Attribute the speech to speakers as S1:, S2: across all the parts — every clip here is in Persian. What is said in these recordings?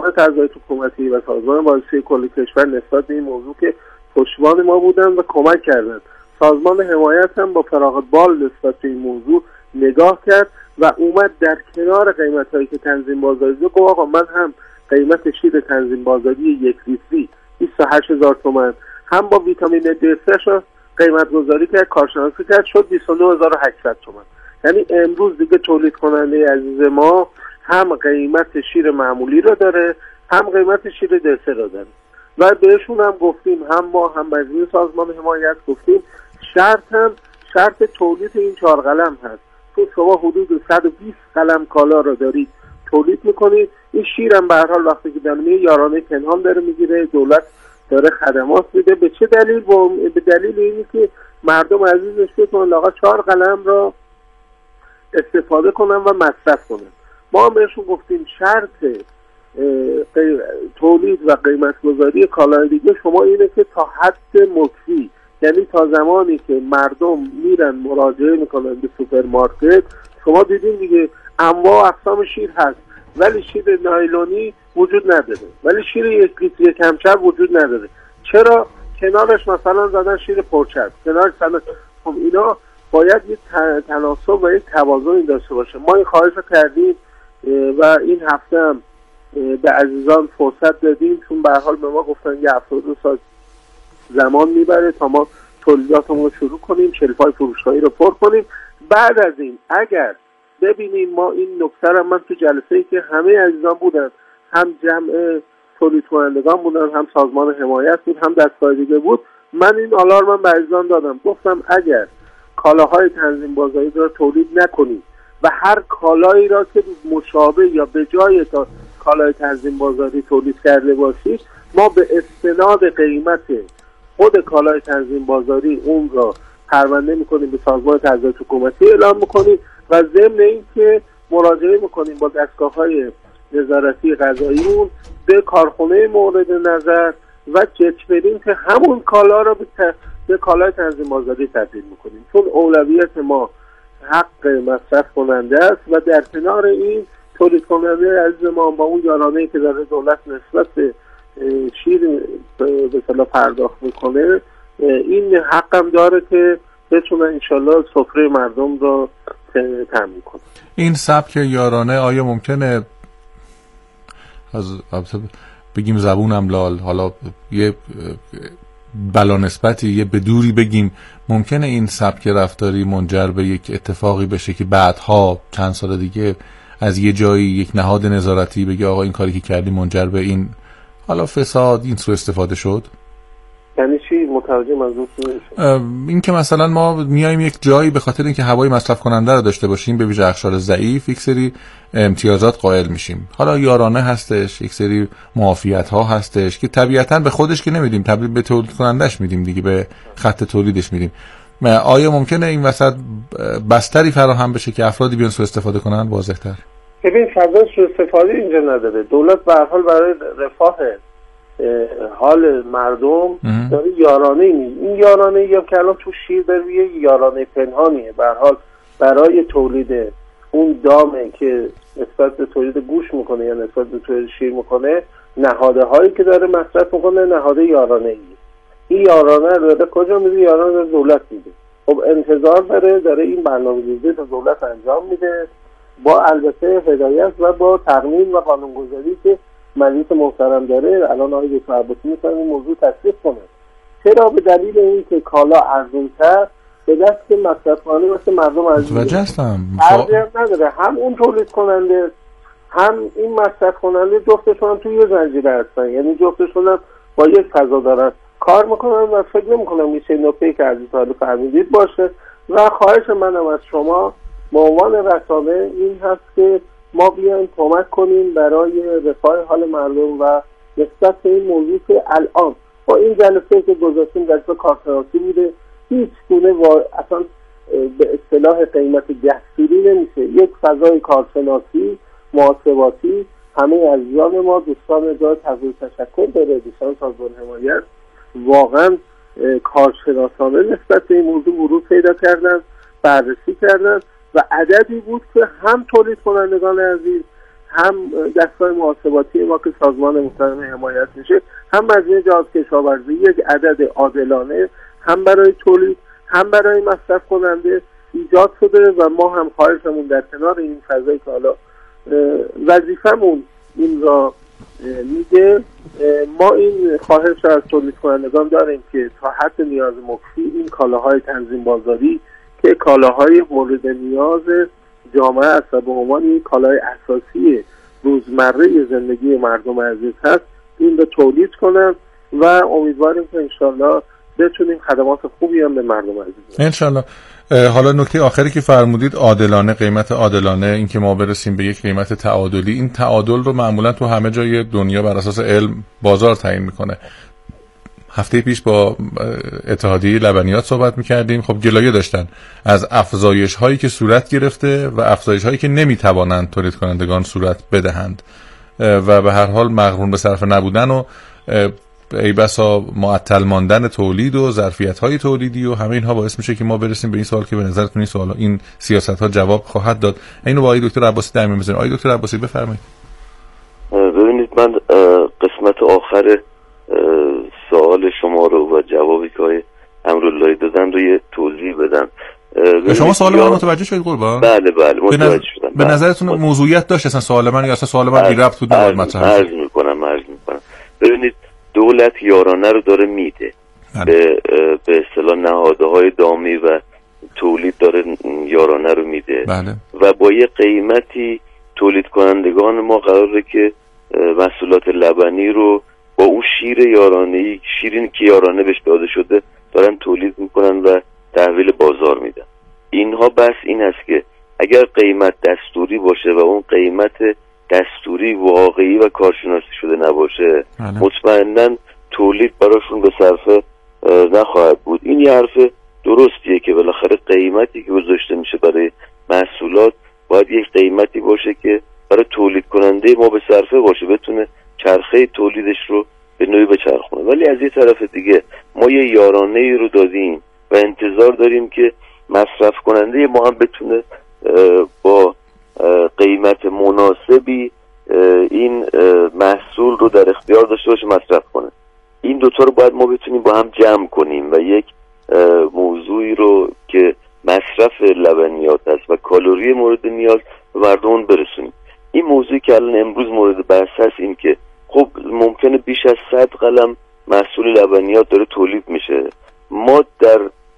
S1: سازمان تغذیه حکومتی و سازمان بازرسی کل کشور نسبت به این موضوع که پشتیبان ما بودن و کمک کردن. سازمان حمایت هم با فراغت بال نسبت به این موضوع نگاه کرد و اومد در کنار قیمت‌هایی که تنظیم بازاری گفت آقا من هم قیمت شیر تنظیم بازاری 1 لیتری 28000 تومان، هم با ویتامین D3 رو قیمت گذاری کرد، کارشناسی کرد، شد 29800 تومان. یعنی امروز دیگه تولید کننده عزیز ما هم قیمت شیر معمولی رو داره، هم قیمت شیر D3 رو داره. و بهشون هم گفتیم، هم ما هم مجموعه سازمان حمایت گفتیم شرط تولید این 4 قلم هست. تو شما حدود 120 قلم کالا رو دارید تولید میکنید. این شیر هم به هر حال وقتی که در یارانه پنهان داره میگیره، دولت داره خدمات میده. به چه دلیل؟ به دلیل اینی که مردم عزیزش بتونن لااقل 4 قلم را استفاده کنن و مصرف کنن. ما هم بهشون گفتیم شرط تولید و قیمت گذاری کالای دیگه شما اینه که تا حد مکفی، یعنی تا زمانی که مردم میرن مراجعه میکنن به سوپرمارکت، شما دیدین دیگه انواع اقسام شیر هست ولی شیر نایلونی وجود نداره، ولی شیر 1 لیتری کمچرب وجود نداره. چرا؟ کنارش مثلا زدن شیر پرچرب، کنارش زدن. خب اینا باید یک تناسب و یک توازن داشته باشه. ما این خواهش رو کردیم و این هفته هم به عزیزان فرصت دادیم، چون به هر حال به ما گفتن یه 72 ساعت زمان میبره تا ما تولیداتمون رو شروع کنیم، شلف‌های فروشگاهی رو پر کنیم. بعد از این اگر ببینیم ما این نکته رو، من تو جلسه‌ای که همه عزیزان بودن، هم جمع تولید کنندگان بودن، هم سازمان حمایت بود، هم دستگاه دیگه بود، من این آلارم به عزیزان دادم. گفتم اگر کالاهای تنظیم بازاری رو تولید نکنید و هر کالایی را که مشابه یا به جای تا کالای تنظیم بازاری تولید کرده باشید، ما به استناد قیمت خود کالای تنظیم بازاری اون را پرونده میکنیم به سازمان تغذیه حکومتی اعلام میکنیم و ضمن این که مراجعه میکنیم با دستگاه‌های نظارتی غذاییمون به کارخانه مورد نظر و چک بریم که همون کالا را به کالای تنظیم بازاری تبدیل میکنیم، چون اولویت ما حق مصرف کننده است و در کنار این تولید کننده عزیز ما با اون یارانه‌ای که داره دولت نسبت به شیر به اصطلاح پرداخت میکنه، این حقم داره که بتونه انشالله سفره مردم رو تامین کنه.
S2: این سبک یارانه آیا ممکنه بگیم زبونم لال، حالا یه بلا نسبتی، یه بدوری بگیم، ممکنه این سبک رفتاری منجر به یک اتفاقی بشه که بعدها چند سال دیگه از یه جایی یک نهاد نظارتی بگه آقا این کاری که کردی منجر به این حالا فساد، این سوء استفاده شد؟
S1: یعنی چی؟ متوجه منظورتون نمیشم.
S2: این که مثلا ما میایم یک جایی به خاطر اینکه هوای مصرف کننده رو داشته باشیم، به ویژه اقشار ضعیف، یک سری امتیازات قائل میشیم. حالا یارانه هستش، یک سری معافیت ها هستش که طبیعتاً به خودش که نمیدیم، تبدیل به تولید کنندش میدیم دیگه، به خط تولیدش میدیم. آیا ممکنه این وسط بستری فراهم بشه که افرادی بیان سوء استفاده کنن؟ واضح‌تر
S1: ببین فضا سوء استفاده اینجا نداره. دولت به هر حال برای رفاه حال مردم داره یارانه این یارانه یا که الان تو شیر داره یه یارانه پنهانیه. به هر حال برای تولید اون دامه که نسبت به تولید گوشت میکنه یا نسبت به تولید شیر میکنه، نهاده هایی که داره مصرف میکنه نهاده یارانه ای. این یارانه رو داره کجا میده؟ یارانه رو دولت میده. خب انتظار داره این برنامه‌ریزی رو دولت انجام میده با البته هدایت و با تقنین و قانونگذاری که مجلس محترم داره. الان آقای دکتر عباسی میتونه این موضوع تصدیق کنه. چرا؟ به دلیل اینکه کالا ارزان‌تر به دست مصرف‌کننده مثل مردم ارزی نداره. هم اون تولید کننده هم این مصرف کننده جفتشون هم توی یه زنجیره هستن، یعنی جفتشون هم با یک فضا دارن کار میکنن و فکر نمی‌کنم میشه نکته‌ای که عزیز حالا فهمیدید باشه. و خواهش منم از شما به عنوان رسانه این هست که ما بیایم کمک کنیم برای رفاه حال مردم و نسبت به این موضوع که الان با این جلسه که گذاشتیم جلسه کارشناسی بوده، هیچ گونه اصلا به اصطلاح قیمت دستوری نمیشه. یک فضای کارشناسی محاسباتی همه عزیزان ما دوستان جای تقدیر تشکر داره، دوستان سازمان حمایت واقعا کارشناسانه نسبت به این موضوع ورود پیدا کردن، بررسی کردن و عددی بود که هم تولید کنندگان عزیز هم دستگاه محاسباتی ما که سازمان محترم حمایت میشه، هم مجموعه جهاز کشاورزی یک عدد عادلانه هم برای تولید هم برای مصرف کننده ایجاد شده و ما هم خواهشمون در کنار این فضایی که حالا وظیفمون این را میگه، ما این خواهش از تولید کنندگان داریم که تا حد نیاز مکفی این کالاهای تنظیم بازاری که کالاهای مورد نیاز جامعه است و به عنوان یک کالای اساسی روزمره زندگی مردم عزیز هست این رو تولید کنن و امیدواریم که انشالله بتونیم خدمات خوبی هم به مردم عزیز
S2: انشالله. حالا نکته آخری که فرمودید عادلانه، قیمت عادلانه، این که ما برسیم به یک قیمت تعادلی، این تعادل رو معمولا تو همه جای دنیا بر اساس علم بازار تعیین میکنه. هفته پیش با اتحادیه لبنیات صحبت میکردیم، خب گلایه داشتن از افزایش هایی که صورت گرفته و افزایش هایی که نمیتوانند تولید کنندگان صورت بدهند و به هر حال مغرون به صرف نبودن و ای بسا معطل ماندن تولید و ظرفیت‌های تولیدی و همه اینها باعث میشه که ما برسیم به این سوال که به نظرتون این سیاست‌ها جواب خواهد داد. اینو با آقای دکتر عباسی در میون بزنیم. آقای دکتر عباسی بفرمایید.
S3: ببینید من قسمت آخر سوال شما رو و جوابی که آقای امراللهی دادن رو یه توضیح بدم.
S2: شما سوال من متوجه شدید قربان؟
S3: بله متوجه شدم.
S2: به نظرتون موضوعیت داشت اصلا سوال من یا اصلا سوال من بی ربط بود نباید مطرح
S3: عرض میکنم. ببینید دولت یارانه رو داره میده به اصطلاح نهادهای دامی و تولید داره یارانه رو میده و با یه قیمتی تولید کنندگان ما قراره که محصولات لبنی رو با اون شیر یارانه‌ای، شیرین که یارانه بهش داده شده دارن تولید میکنن و تحویل بازار میدن. اینها بس این است که اگر قیمت دستوری باشه و اون قیمت دستوری واقعی و کارشناسی شده نباشه مطمئناً تولید براشون به صرفه نخواهد بود. این یه حرف درستیه که بالاخره قیمتی که گذاشته میشه برای محصولات باید یک قیمتی باشه که برای تولید کننده ما به صرفه باشه، بتونه چرخه تولیدش رو به نوعی بچرخونه. ولی از یه طرف دیگه ما یه یارانه‌ای رو دادیم و انتظار داریم که مصرف کننده ما هم بتونه با قیمت مناسبی این محصول رو در اختیار داشته باشه مصرف کنه. این دوتا رو باید ما بتونیم با هم جمع کنیم و یک موضوعی رو که مصرف لبنیات است و کالری مورد نیاز به مردم برسونیم. این موضوعی که الان امروز مورد بحث هست این که خب ممکنه بیش از 100 قلم محصول لبنیات داره تولید میشه، ما در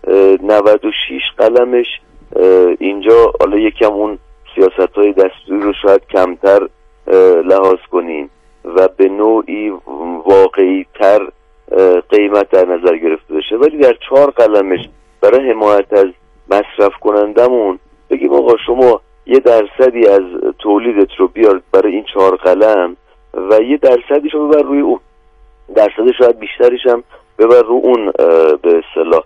S3: 96 قلمش اینجا حالا یکم اون سیاست‌های دستوری رو شاید کمتر لحاظ کنیم و به نوعی واقعی تر قیمت در نظر گرفته بشه، ولی در 4 قلمش برای حمایت از مصرف کنندمون بگیم آقا شما 1% از تولیدت رو بیار برای این 4 قلم و 1% رو ببر روی اون، درصد شاید بیشترش هم ببر رو اون به اصطلاح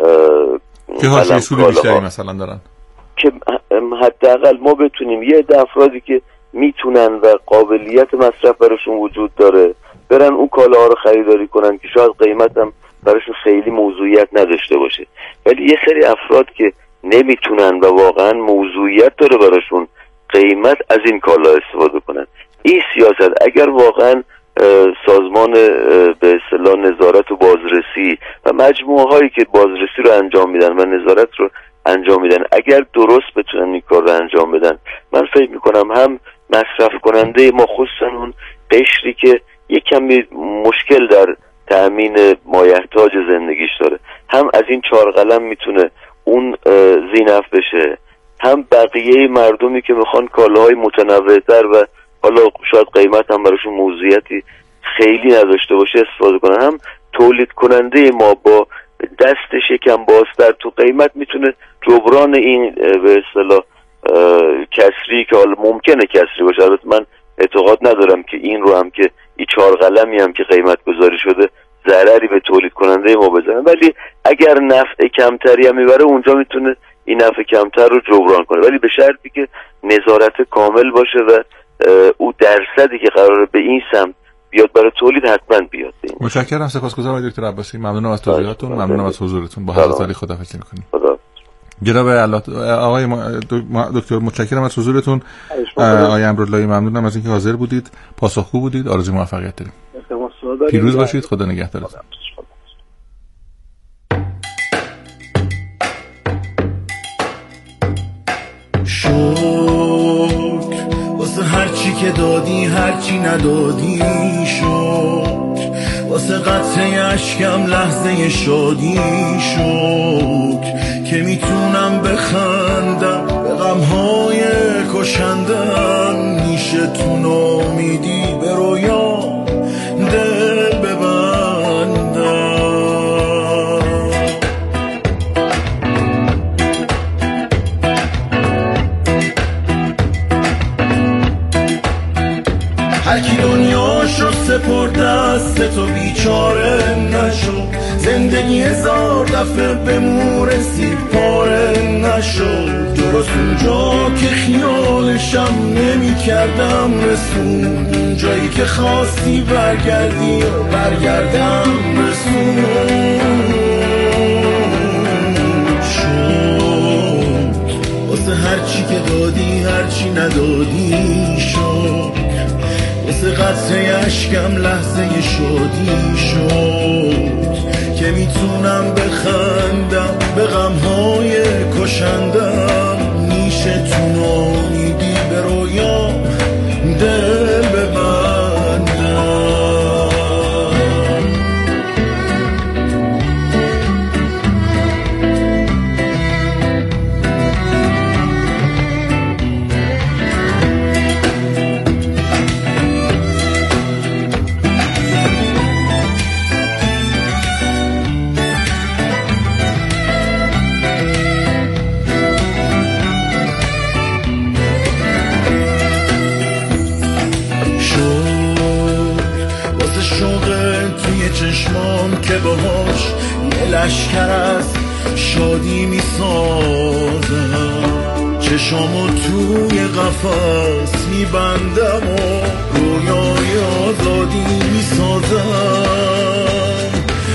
S2: که حاصل بیشتری مثلا دارن،
S3: که حداقل ما بتونیم یه عده افرادی که میتونن و قابلیت مصرف براشون وجود داره برن اون کالاها رو خریداری کنن که شاید قیمت هم براشون خیلی موضوعیت نداشته باشه، ولی یه سری افراد که نمیتونن و واقعا موضوعیت داره براشون قیمت از این کالا استفاده کنن. این سیاست اگر واقعا سازمان به اصطلاح نظارت و بازرسی و مجموعه هایی که بازرسی رو انجام میدن و نظارت رو انجام میدن اگر درست بتونن این کار رو انجام بدن، من فکر میکنم هم مصرف کننده ما خصوصا اون قشری که یک کمی مشکل در تأمین مایحتاج زندگیش داره، هم از این 4 قلم میتونه اون زینف بشه، هم بقیه مردمی که میخوان کالاهای متنوع‌تر و حالا شاید قیمت هم براشون موضوعیتی خیلی نداشته باشه استفاده کنن، هم تولید کننده ما با دستش یکم بازتر تو قیمت میتونه جبران این به اصطلاح کسری که حالا ممکنه کسری باشه، البته من اعتقاد ندارم که این رو هم که این 4 قلمی هم که قیمت گذاری شده ضرری به تولید کننده ما بزنه، ولی اگر نفع کمتری هم میبره اونجا میتونه این نفع کمتر رو جبران کنه، ولی به شرطی که نظارت کامل باشه و او درصدی که قراره به این سمت بیاد برای تولید حتما بیاد.
S2: متشکرم، سپاسگزارم آقای دکتر عباسی، ممنونم از توضیحاتتون، ممنونم از حضورتون. با حضرت علی خداحافظی می‌کنیم. جناب آقای دکتر متشکرم از حضورتون. آقای امراللهی ممنونم از اینکه حاضر بودید، پاسخگو بودید. آرزوی موفقیت داریم. پیروز باشید. خدا نگهدارتون.
S4: شکر واسه هرچی که دادی، هرچی ندادی. شکر واسه قطره اشکم، لحظه شادی. شکر که میتونم بخندم به غمهای کشندم. میشه تو نامیدی به رویا دل ببندم. هرکی دنیاشو سپرد دست تو بیچاره نشو. زندگی هزار دفعه به مو رسید پاره نشو. درست اونجا که خیالشم نمی کردم رسون. اونجایی که خواستی برگردی و برگردم رسون. شد واسه هرچی که دادی، هرچی ندادی. شد واسه قطره اشکم، لحظه شادی. شد که میتونم بخندم به غمهای کشندم. میشه تو نامیدی به رویا دل ببندم. چشمام که باهاش یه لشکر از شادی میسازم. چشامو توی قفس میبندم و رویای آزادی میسازم.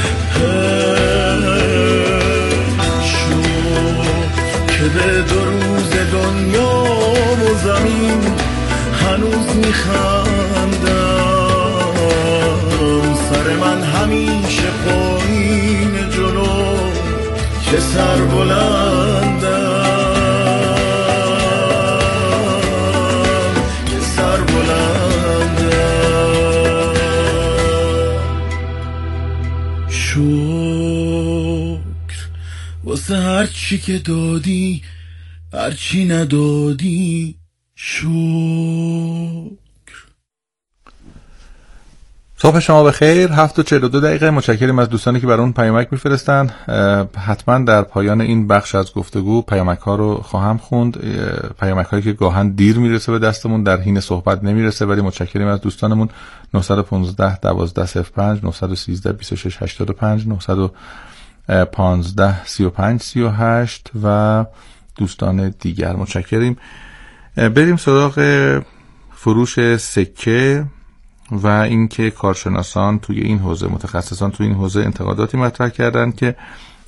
S4: شو که به 2 روز دنیا و زمین هنوز میخندم. سر من همیشه پایین جلو که سر بلندم. که سر بلندم. شکر واسه هرچی که دادی، هرچی ندادی. شکر.
S2: صبح شما بخیر. 7:42. متشکرم از دوستانی که برای اون پیامک میفرستن. حتما در پایان این بخش از گفتگو پیامک ها رو خواهم خوند. پیامک هایی که گاهن دیر میرسه به دستمون، در حین صحبت نمیرسه، ولی متشکرم از دوستانمون. 915 1205 913 26 85 915 35 38 و دوستان دیگر. متشکریم. بریم سراغ فروش سکه و اینکه کارشناسان توی این حوزه، متخصصان توی این حوزه انتقاداتی مطرح کردن که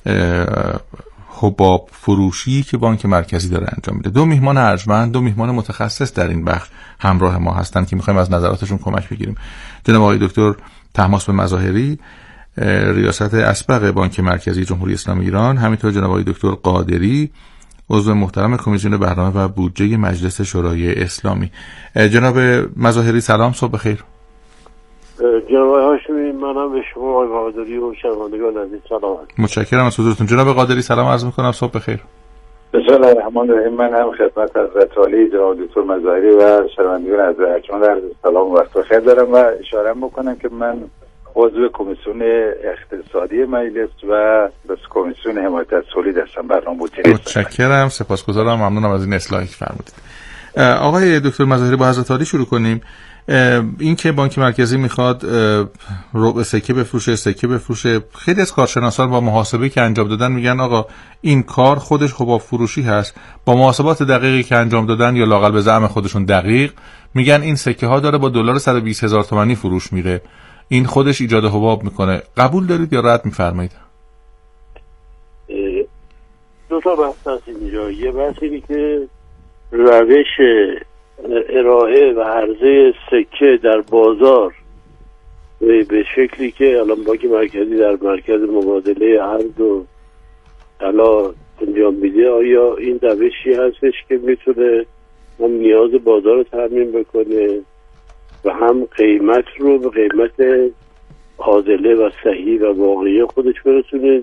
S2: حباب فروشی که بانک مرکزی داره انجام میده. 2 میهمان ارجمند، 2 میهمان متخصص در این بخش همراه ما هستن که میخوایم از نظراتشون کمک بگیریم. جناب آقای دکتر طهماسب مظاهری، ریاست اسبق بانک مرکزی جمهوری اسلامی ایران، همینطور جناب آقای دکتر قادری، عضو محترم کمیسیون برنامه و بودجه مجلس شورای اسلامی. جناب مظاهری سلام، صبح بخیر.
S5: جناب هاشمی، منم به شما آقای قادری و شنوندگان عزیز سلام.
S2: متشکرم از حضورتون. جناب قادری سلام عرض میکنم، صبح بخیر.
S6: بسم الله الرحمن الرحیم. من هم خدمت حضرت عالی جناب دکتر مظاهری و شنوندگان عزیز عرض سلام و وقت بخیر دارم و اشاره میکنم که من عضو کمیسیون اقتصادی مجلس و بس کمیسیون حمایت از تولید هستم، برنامه بودجه.
S2: متشکرم، سپاسگزارم، ممنونم از این اصلاحی که فرمودید. آقای دکتر مظاهری، با حضرت عالی شروع کنیم. این که بانک مرکزی میخواد ربع سکه بفروشه، خیلی از کارشناسان با محاسبه که انجام دادن میگن آقا این کار خودش حباب فروشی هست. با محاسبات دقیقی که انجام دادن یا لااقل به زعم خودشون دقیق، میگن این سکه ها داره با دلار 120,000 تومانی فروش میره، این خودش ایجاد حباب میکنه. قبول دارید یا رد میفرمایید؟
S5: دو تا بحث هست اینجا. یه بحث اینی که روش ارائه و عرضه سکه در بازار به شکلی که الان بانک مرکزی در مرکز مبادله ارز و طلا انجام میده، آیا این روشی هستش که میتونه هم نیاز بازار رو تامین بکنه و هم قیمت رو به قیمت عادله و صحیح و واقعی خودش برسونه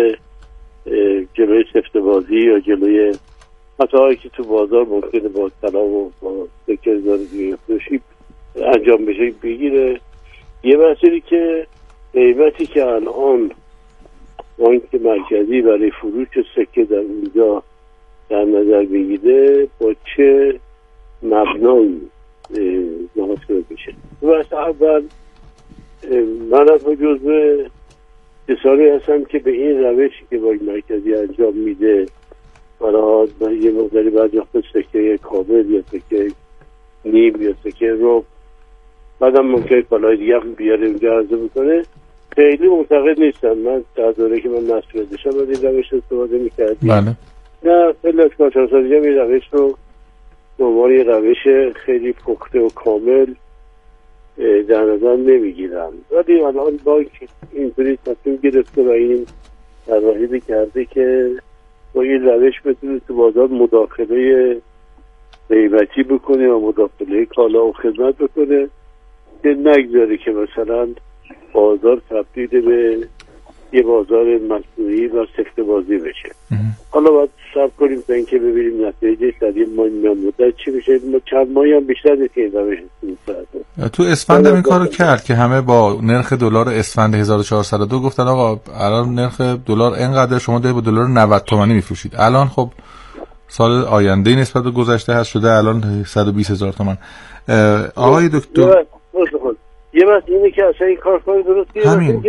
S5: جلوی سفته‌بازی یا جلوی خطاهایی که تو بازار ممکنه با طلا و با سکه فروشی انجام بشه بگیره. یه مسئله که قیمتی که الان بانک مرکزی برای فروش سکه در اونجا در نظر بگیره با چه مبنایی محاسبه بشه. بحث اول، من از جزو کسانی هستم که به این روشی که بانک مرکزی انجام میده برای یه مقداری بعد وقت سکه کامل یا سکه نیم یا سکه رو بعدم ممکنه کالای دیگه هم بیاره اونجا عرضه بکنه، خیلی معتقد نیستم. من در دوره که من مسئول داشتم از این روش استفاده میکردیم.
S2: بله.
S5: نه خیلی از کارشناسان دیگه این روش رو به عنوان یه روش خیلی پخته و کامل در نظر نمیگیرم، ولی الان بانک اینطوری تصمیم گرفته و این تراحیبی کرده که با این روش بتونه تو بازار مداخله قیمتی بکنه و مداخله کالا و خدمت بکنه که نگذاره که مثلا بازار تبدیل به یه بازار مصنوعی و سفته‌بازی بشه. حالا باید صبر کنیم تا اینکه ببینیم نتیجه در این مدت چی میشه. چند ماهی هم بیشتر نیست که این روش
S2: تو اسفند هم این کارو کرد که همه با نرخ دلار اسفند 1402 گفتن آقا الان نرخ دلار اینقدر، شما دارید با دلار 90 تومانی میفروشید. الان خب سال آینده نسبت به گذشته هست شده الان 120,000 تومان. آقای دکتر
S5: یه بحث اینه که اصلا این کار درست نیست.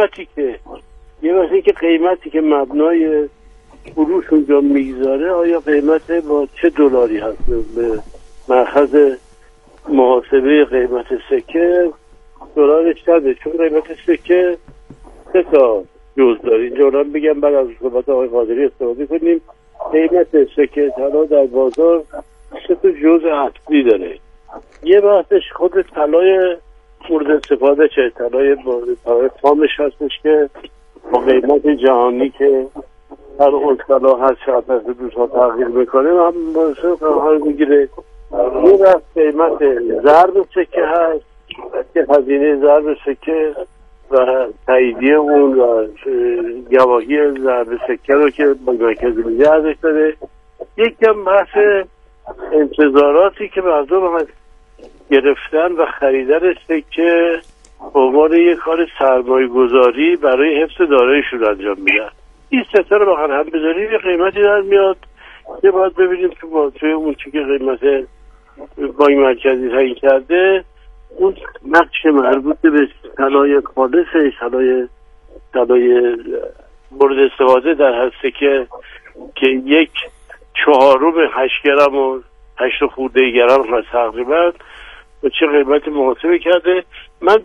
S5: یه بحث این که قیمتی که مبنای فروش اونجا میگذاره آیا قیمت با چه دلاری هست به مأخذ محاسبه قیمت سکه دلارش چنده، چون قیمت سکه 3 تا جز داره. اینجا هم بگم بعد از صحبت آقای قادری استفاده کنیم. قیمت سکه طلا در بازار 3 تا جز اصلی داره. یه بحثش خود طلای مورد استفاده چه طلای خامش هستش که با قیمت جهانی که هر اون طلا هست شاید از روزها تغییر میکنه و هم باشه قرار میگیره. یه بحث قیمت ضرب سکه هست که هزینه ضرب سکه و تاییدیه اون و گواهی ضرب سکه رو که بانک مرکزی میده ازش داره. یکم بحث انتظاراتی که مردم گرفتن و خریدن سکه به عنوان یک کار سرمایه گذاری برای حفظ داراییشون انجام میدن. این ستا رو بخوان هم بذاریم یه قیمتی در میاد که باید ببینیم توی اون چی که قیمت بانک مرکزی تعیین کرده اون نقش مربوط به طلای خالص طلای مورد استفاده در هر سکه که 1/4 8 گرم و 8 خورده گرم هست تقریبا و چه قیمت محاسبه کرده. من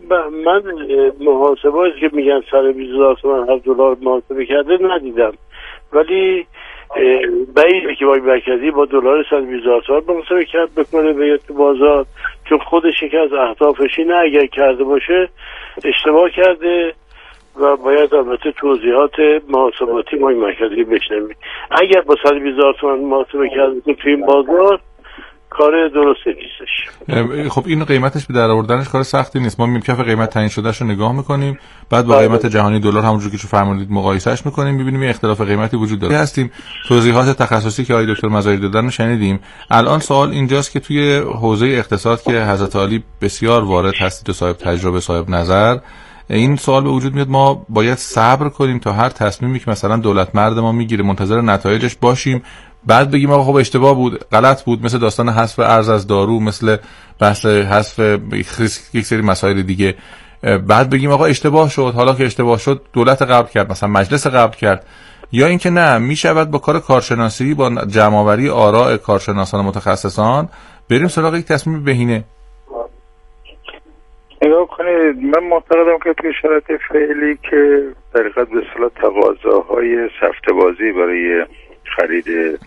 S5: محاسبه هایی که میگن 120,000 تومان هر دلار محاسبه کرده ندیدم، ولی بعیده که بانک مرکزی با دلار 120,000 تومان محاسبه کرد بکنه به تو بازار، چون خودش یکی از اهدافش اینه اگر کرده باشه اشتباه کرده و باید البته توضیحات محاسباتی بانک مرکزی بشنویم. اگر با 120,000 تومان محاسبه کرده تو این بازار کار درستی نیستش.
S2: خب این قیمتش به در آوردنش کار سختی نیست. ما کف قیمت تعیین شدهش رو نگاه میکنیم، بعد با قیمت جهانی دلار همونجوری که شما فرمودید مقایسهش میکنیم، میبینیم یه اختلاف قیمتی وجود داره. هستیم توضیحات تخصصی که آقای دکتر مظاهری دادن رو شنیدیم. الان سوال اینجاست که توی حوزه اقتصاد که حضرت عالی بسیار وارد هستید و صاحب تجربه صاحب نظر، این سوال به وجود میاد ما باید صبر کنیم تا هر تصمیمی که مثلا دولت مرد ما میگیره منتظر نتایجش باشیم بعد بگیم آقا خب اشتباه بود، غلط بود، مثل داستان حذف ارز از دارو، مثل بحث حذف یک سری مسائل دیگه، بعد بگیم آقا اشتباه شد، حالا که اشتباه شد دولت قبل کرد، مثلا مجلس قبل کرد، یا اینکه نه میشود با کار کارشناسی با جمع‌آوری آراء کارشناسان متخصصان بریم سراغ یک تصمیم بهینه.
S6: نگاه کنید، من معتقدم که توی شرایط فعلی که در حقیقت به اصطلاح تقاضاهای سفته‌بازی برای خرید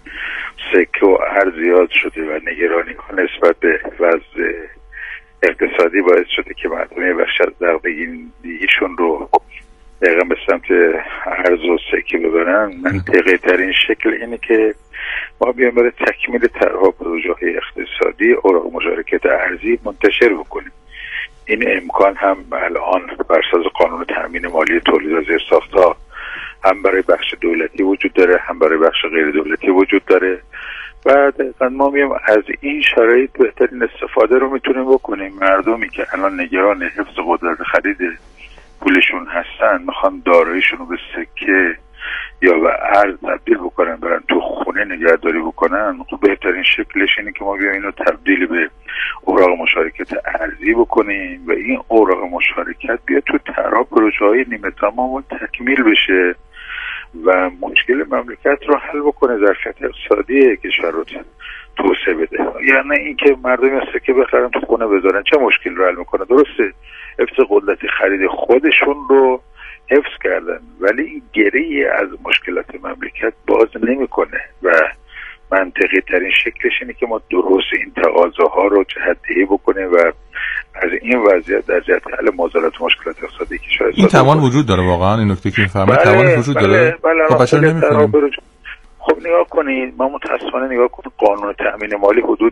S6: سکه و ارز زیاد شده و نگرانی ها نسبت به وضع اقتصادی باعث شده که مردم یه بخش از دغدغه‌ایشون رو دقیقا به سمت ارز و سکه ببرن. منطقی ترین شکل اینه که ما بیایم برای تکمیل طرح‌ها پروژه‌های اقتصادی اوراق مشارکت ارزی منتشر بکنیم. این امکان هم الان بر اساس قانون تامین مالی تولید و زیرساخت‌ها هم برای بخش دولتی وجود داره، هم برای بخش غیر دولتی وجود داره و دقیقا ما میایم از این شرایط بهترین استفاده رو میتونیم بکنیم. مردمی که الان نگران حفظ قدرت خرید پولشون هستن، میخوان داراییشون رو به سکه یا به ارز تبدیل بکنن، برن تو خونه نگهداری بکنن، خب بهترین شکلش اینه که ما بیایم اینو تبدیل به اوراق مشارکت ارزی بکنیم و این اوراق مشارکت بیاد تو طرح پروژه‌های نیمه تمام و تکمیل بشه و مشکل مملکت رو حل بکنه، ظرفیت اقتصادی کشور رو توسعه بده. یعنی اینکه مردم سکه بخرن تو خونه بذارن چه مشکل رو حل میکنه؟ درسته حفظ قدرت خرید خودشون رو حفظ کردن ولی این گره‌ای از مشکلات مملکت باز نمیکنه و منطقی ترین شکلش اینه که ما درست این تقاضاها رو جهت‌دهی بکنیم و از این وضعیت در جهت حل معضلات و مشکلات اقتصادی کشور
S2: این توان وجود داره. واقعا این نکته که می‌فهمید توان وجود داره.
S6: خب چرا نمی‌کنیم؟ خب نگاه کنید، ما متأسفانه نگاه کنید قانون تامین مالی حدود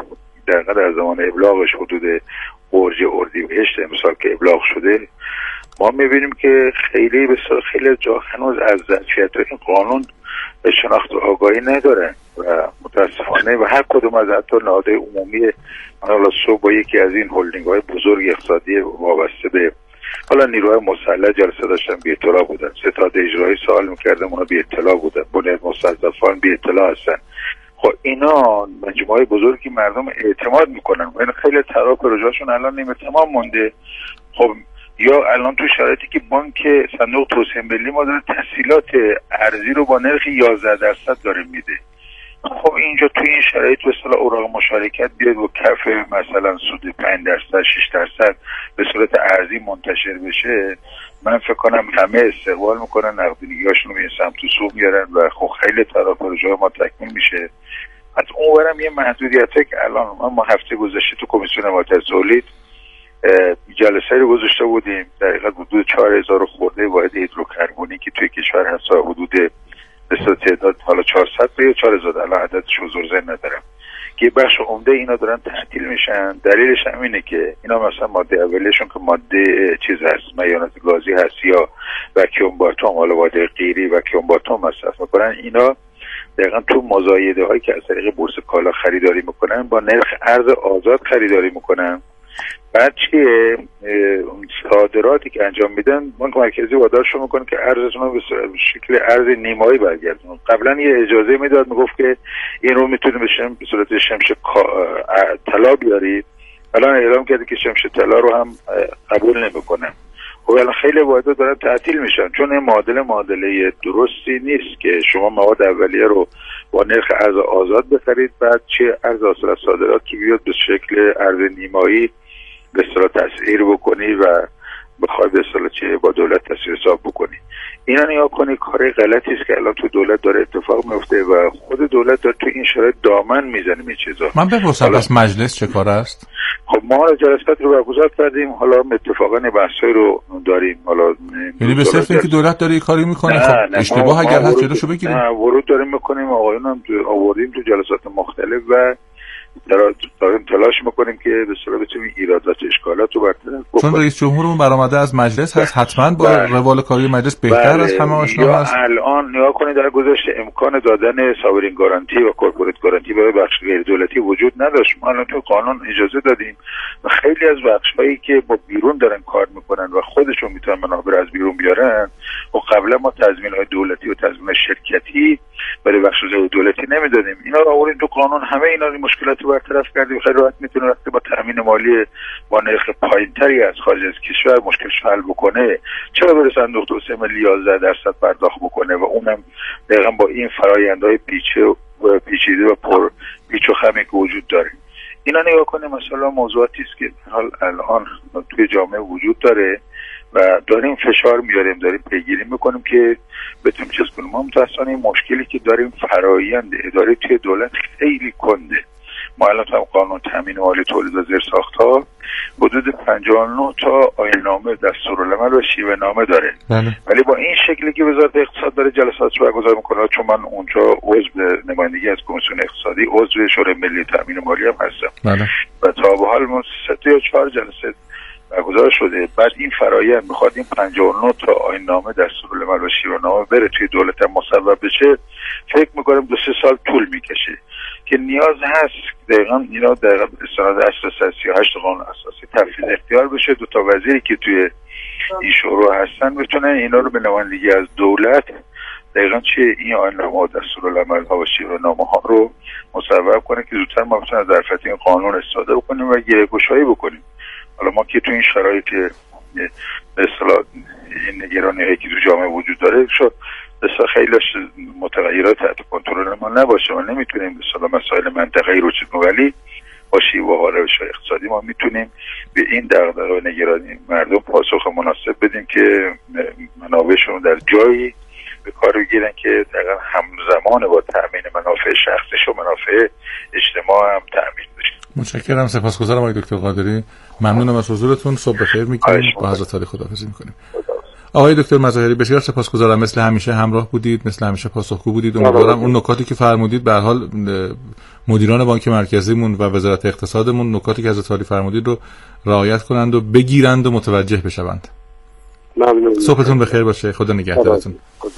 S6: در زمان ابلاغش حدود اردیبهشت امسال که ابلاغ شده ما می‌بینیم که خیلی جا هنوز از ظرفیت این قانون به شناخت و آگاهی ندارن و متاسفانه و هر کدوم از حتی نهادهای عمومی حالا صبح با یکی از این هلدینگ‌های بزرگ اقتصادی وابسته به حالا نیروهای مسلح جلسه داشتن، بی اطلاع بودن. ستاد اجرایی سوال می‌کردن، اونا بی اطلاع بودن. بنیاد مستضعفان بی اطلاع هستن. خب اینا مجموعه بزرگی مردم اعتماد میکنن و این خیلی طرح پروژه‌شون الان نیمه تمام مونده. خب یا الان تو شرایطی که بانک صندوق توسعه ملی ما داره تسهیلات ارزی رو با نرخ 11% داره میده. خب اینجا تو این شرایط به اصطلاح اوراق مشارکت بیاد و کف مثلا سود 5% 6% به صورت ارزی منتشر بشه، من فکر کنم همه استقبال میکنن، نقدینگی‌هاشون رو به این سمت و سو میارن و خب خیلی طرح پروژه ما تکمیل میشه. از اونورم یه محدودیته که الان ما هفته گذشته تو کمیسیون امارات تولید جلسه رو گذاشته بودیم، دقیقاً حدود 4000 خورده واحد هیدروکربنی که توی کشور هست، حدود به تعداد حالا 400 یا 4000 الان عددش حضور ذهن ندارم که بخش عمده اینا دارن تعطیل میشن. دلیلش هم اینه که اینا مثلا ماده اولیشون که ماده چیز هست، میانات گازی هست یا وکیوم باتوم، حالا ماده غیری وکیوم باتوم مصرف میکنن. اینا دقیقاً تو مزایده هایی که از طریق بورس کالا خریداری میکنن با نرخ ارز آزاد خریداری میکنن. بعد چیه صادراتی که انجام میدن بانک مرکزی وادارشون میکنه که ارزشون رو به شکل ارز نیمایی برگردونن. قبلا یه اجازه میداد، میگفت که این رو میتونیم به صورت شمش طلا بیارید، الان اعلام کرده که شمش طلا رو هم قبول نمیکنن. خب الان خیلی واحدها دارن تعطیل میشن چون این معادله درستی نیست که شما مواد اولیه رو با نرخ ارز آزاد بخرید بعد چه ارز حاصل از صادرات که بیاد به شکل ارز نیمایی به اصطلاح تسعیر بکنی و بخوای به اصطلاح چه با دولت تسعیر حساب بکنی. اینا نگاه کنی کار غلطی است که الان تو دولت داره اتفاق میفته و خود دولت داره تو این شرایط دامن میزنه این چیزا.
S2: من بپرسم پس مجلس چه کار است؟
S6: خب ما جلسات رو برگزار کردیم، حالا اتفاقا بحثای رو داریم. حالا
S2: یعنی به صرف اینکه دولت داره کاری میکنه خب اشتباه اگر هست جلوشو بگیریم.
S6: نه ورود داریم میکنیم، آقایون هم آوردیم تو جلسات مختلف و داریم تلاش میکنیم که به صورت بتونیم ایرادات اشکالات رو برطرف بکنیم.
S2: چون رئیس جمهورمون برآمده از مجلس هست، حتما با روال کاری مجلس بهتر از همه آشنا هست.
S6: الان نگاه کنید در گذشته امکان دادن ساورین گارانتی و کورپوریت گارانتی برای بخش غیر دولتی وجود نداشت. ما الان تو قانون اجازه دادیم و خیلی از بخش‌هایی که با بیرون دارن کار میکنن و خودشون میتونن منابع از بیرون بیارن و قبلا ما تضمین‌های دولتی و تضمین شرکتی برای بخش غیر دولتی نمیدادیم. اینا رو آوردیم تو قانون، همه اینا مشکلات برطرف کردیم. خیلی راحت میتونه وقتی با تامین مالی با نرخ پایینتری از خارج از کشور مشکلش حل بکنه، چرا بره صندوق توسعه ملی 11% پرداخت بکنه و اونم دقیقاً با این فرآیندهای پیچیده و پر پیچ و خمی که وجود داره. اینا نگاه کنیم مثلا موضوعاتی است که الان توی جامعه وجود داره و داریم فشار میاریم، داریم پیگیری میکنیم که بتونیم چیز کنیم. ما متاسفانه این مشکلی که داریم فرایند اداری توی دولت خیلی کنده. ما الان تا قانون تامین مالی تولید و زیرساخت‌ها حدود 59 تا آیین‌نامه، دستورالعمل و شیوه نامه داره. ولی با این شکلی که وزارت اقتصاد داره جلسات رو برگزار میکنه، چون من اونجا عضو نمایندگی از کمیسیون اقتصادی، عضو شورای ملی تامین مالی هم هستم و تا به حال ما 3 یا 4 جلسه برگزار شده. بعد این فرایند میخواد این 59 تا آیین‌نامه، دستورالعمل و شیوه نامه بره توی دولت هم مصوب بشه. فکر میکنم 2-3 سال طول میکشه که نیاز هست دقیقاً اینا دقیقاً استناد اصل 38 قانون اساسی تفویض اختیار بشه. 2 تا وزیری که توی این شورا هستن بتونن اینا رو به نمایندگی از دولت دقیقاً چه این آیین‌نامه و دستورالعمل ها و شیوه‌نامه ها رو مصوب کنه که زودتر ما بتونیم از ظرفیت این قانون استفاده بکنیم و گره‌گشایی بکنیم. حالا ما که تو این شرایط به اصطلاح این نگرانی‌هایی که تو جامعه وجود داره شد بسیار خیلی متغیرات تحت کنترل ما نباشه و نمیتونیم به اصطلاح مسائل منطقه‌ای رو چیز، ولی با شیوه ها روش اقتصادی ما میتونیم به این دغدغه و نگرانی مردم پاسخ مناسب بدیم که منابعشون در جایی به کار بگیرن که دقیقاً همزمان با تامین منافع شخصی و منافع اجتماع هم تامین بشه.
S2: متشکرم، سپاسگزارم آقای دکتر قادری. ممنونم از حضورتون. صبح بخیر میگیم. با حضرت عالی خداحافظی میکنیم. آقای دکتر مظاهری بسیار سپاسگزارم، مثل همیشه همراه بودید، مثل همیشه پاسخگو بودید. امیدوارم اون نکاتی که فرمودید به هر حال مدیران بانک مرکزیمون و وزارت اقتصادمون نکاتی که حضرت عالی فرمودید رو رعایت کنند و بگیرند و متوجه بشوند.
S5: ممنون.
S2: صبحتون بخیر باشه. خدا نگهدارتون.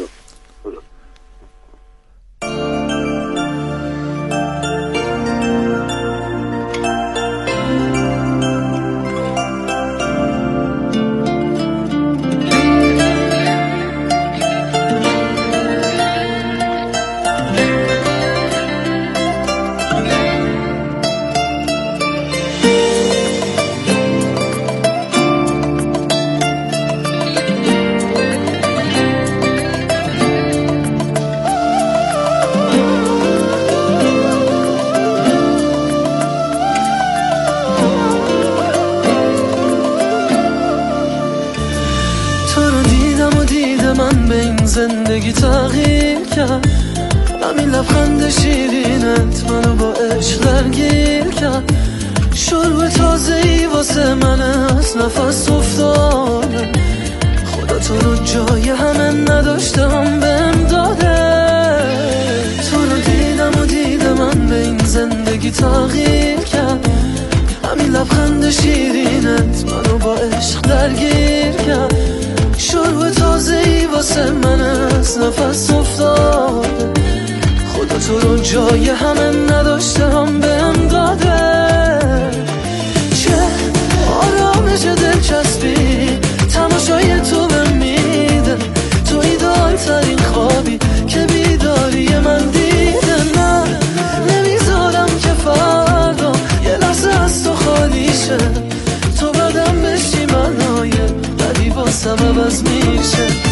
S7: زندگی تغییر کرد، همین لبخند شیرینت منو با عشق درگیر کرد. شروع تازه‌ای واسه من از نفس افتاده، خدا تو رو جای همه نداشتم بهم داده. تو رو دیدم و دیدم من به این زندگی تغییر کرد، همین لبخند شیرینت منو با عشق درگیر کرد. شروع تازه‌ای واسه من از نفس افتاده، خدا تو رو جای همه نداشتم بهم داده. چه آرامش دلچسبی تماشای تو بهم میده، تو ایدال ترین خوابی که بیداری من دیده. نه نمیذارم که فردا یه لحظه از تو خالی شه، تو بدم بشی منای بدی واسم عوض میشه.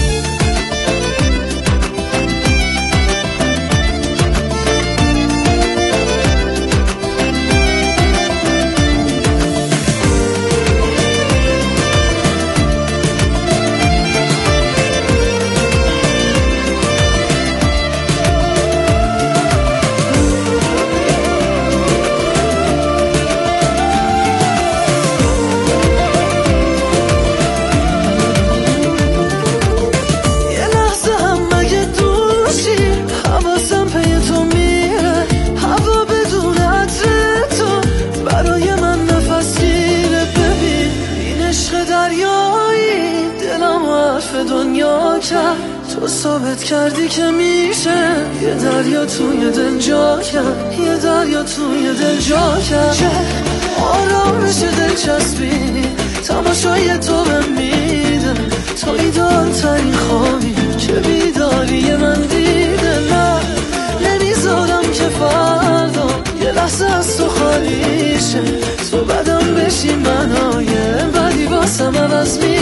S7: تو ثابت کردی که میشه یه دریا توی دل جا کرد، یه دریا توی دل جا کرد. چه آرامش دلچسبی تماشای تو بهم میده، تو ایدال ترین خوابی که بیداری من دیده. نه نمیذارم که فردا یه لحظه از تو خالی شه، تو بدم بشی منای بدی واسم عوض میشه.